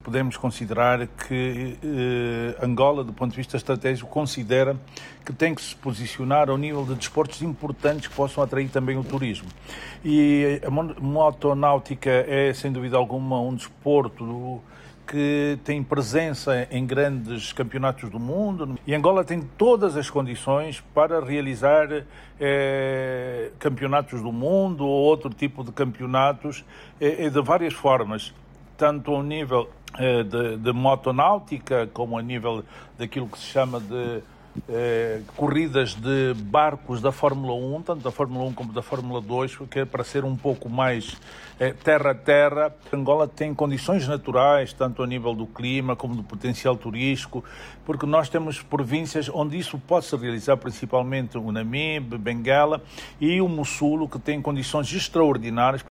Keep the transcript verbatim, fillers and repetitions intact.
podemos considerar que eh, Angola, do ponto de vista estratégico, considera que tem que se posicionar ao nível de desportos importantes que possam atrair também o turismo. E a motonáutica é, sem dúvida alguma, um desporto que tem presença em grandes campeonatos do mundo, e Angola tem todas as condições para realizar eh, campeonatos do mundo ou outro tipo de campeonatos eh, de várias formas, tanto ao nível eh, de, de motonáutica como a nível daquilo que se chama de Eh, corridas de barcos da Fórmula um, tanto da Fórmula um como da Fórmula dois, que é para ser um pouco mais eh, terra a terra. Angola tem condições naturais, tanto a nível do clima como do potencial turístico, porque nós temos províncias onde isso pode se realizar, principalmente o Namibe, Benguela e o Mussulo, que têm condições extraordinárias